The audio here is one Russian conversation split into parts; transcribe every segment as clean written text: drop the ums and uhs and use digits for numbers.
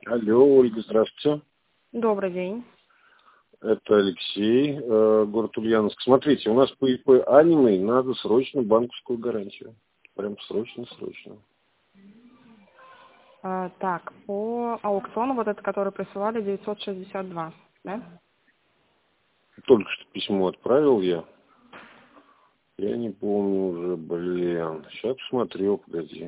Алло, Ольга, здравствуйте. Добрый день. Это Алексей, город Ульяновск. Смотрите, у нас по ИП «Анимей» надо срочно банковскую гарантию. Прям срочно. Так, по аукциону, вот это, который присылали, 962, да? Только что письмо отправил я. Я не помню уже, блин. Сейчас посмотрел, погоди.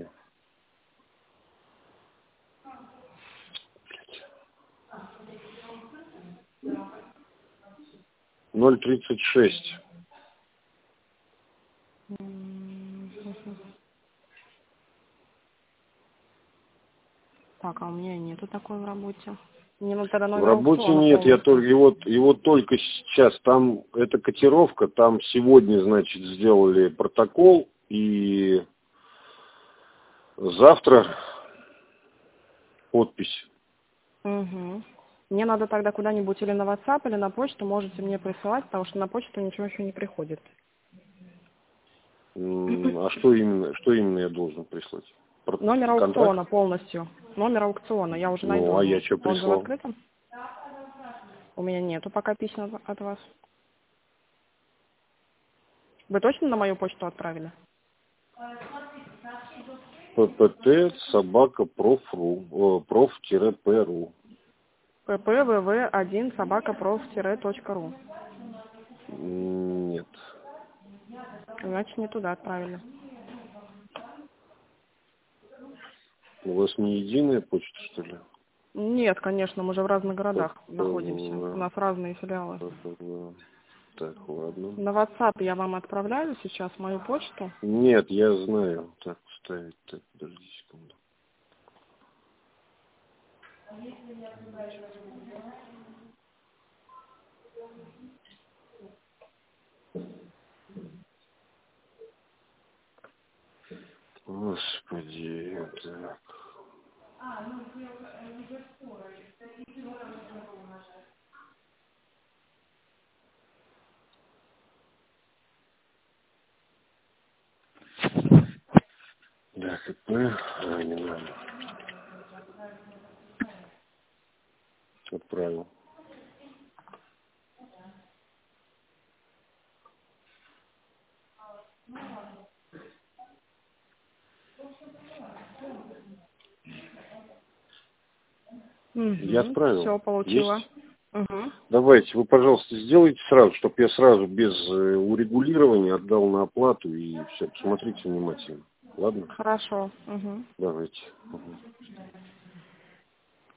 036. Так, а у меня нету такой в работе. Мне надо тогда В номер работе аукциона нет, я полностью. только его только сейчас. Там это котировка, там сегодня, значит, сделали протокол, и завтра подпись. Угу. Мне надо тогда куда-нибудь или на WhatsApp, или на почту можете мне присылать, потому что на почту ничего еще не приходит. А что именно я должен прислать? Номер Контракт? аукциона полностью. Номер аукциона, я уже найду. Ну, а я что Он же в прислал? открытом? У меня нету пока писем от вас. Вы точно на мою почту отправили? ППТ собака проф-ру. ppvv1@prof-ру. Нет. Значит, не туда отправили. У вас не единая почта, что ли? Нет, конечно, мы же в разных городах находимся. У ППВ. нас разные филиалы. Так, ладно. На WhatsApp я вам отправляю сейчас мою почту. Нет, я знаю. Так, ставить. Так, подожди секунду. Господи, так. Да, КП, Анина. Отправил. Я отправил. Все, получила. Есть? Угу. Давайте, вы, пожалуйста, сделайте сразу, чтобы я сразу без урегулирования отдал на оплату и все. Посмотрите внимательно. Ладно? Хорошо. Угу. Давайте. Угу.